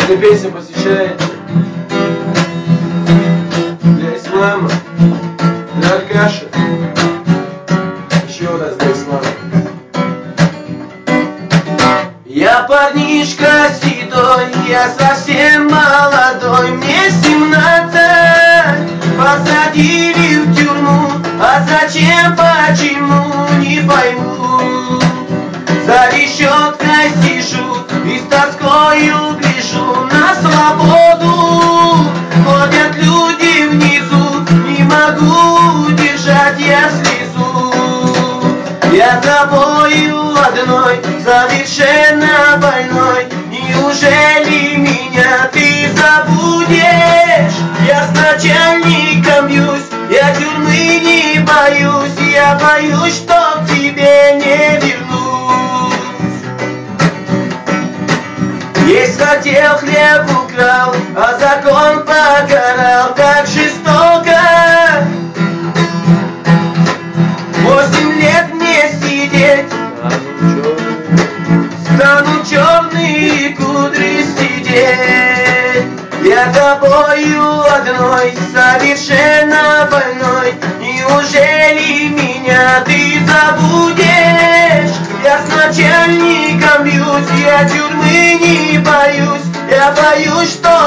Эта песня посвящается для ислама, для Аркаши. Еще раз для ислама. Я парнишка седой, я совсем молодой, мне 17. Посадили в тюрьму, а зачем, почему, не пойму. За решеткой сижу и с тоскою гляжу на свободу. Ходят люди внизу, не могу удержать я слезу. Я тобою одной, совершенно больной, неужели меня ты забудешь? Я с начальником бьюсь, я тюрьмы не боюсь, я боюсь, что к тебе не вернусь. Есть хотел, хлеб украл, а закон покарал так жестоко. 8 лет мне сидеть, стану черные кудри сидеть. Я тобою одной, совершенно больной, неужели меня ты забудешь? Я с начальником бьюсь, я тюрьмы не боюсь, я боюсь, что